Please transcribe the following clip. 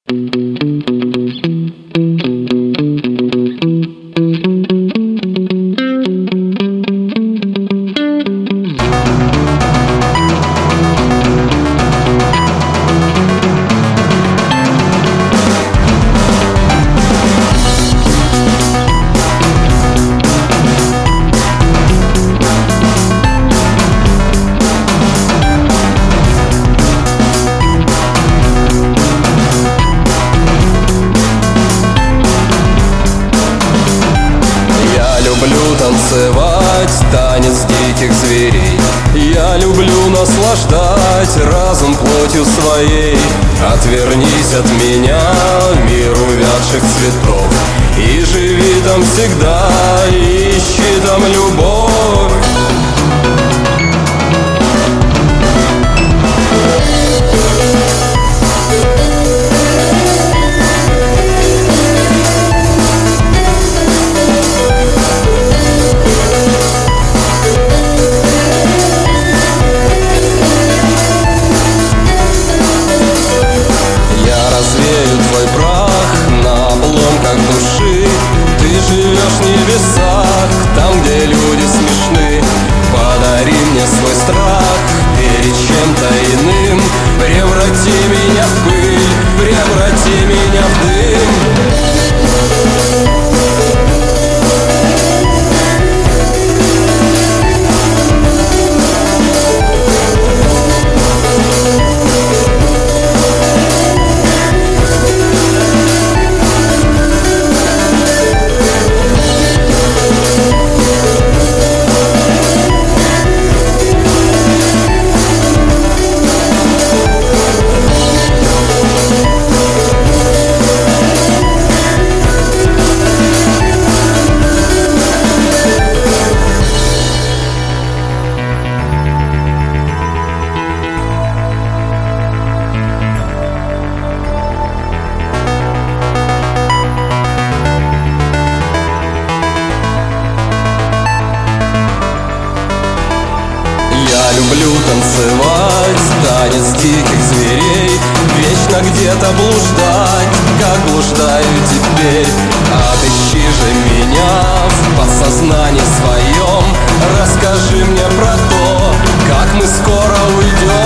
Танцевать танец диких зверей. Я люблю наслаждать разум плотью своей. Отвернись от меня, мир увядших цветов, и живи там всегда, ищи там любовь. Твой прах на обломках души. Ты живешь в небесах, там, где люди смешны. Подари мне свой страх перед чем-то иным. Преврати меня в пыль, преврати меня в дым. Я люблю танцевать танец диких зверей, вечно где-то блуждать, как блуждаю теперь. Отыщи же меня в подсознании своем, расскажи мне про то, как мы скоро уйдем.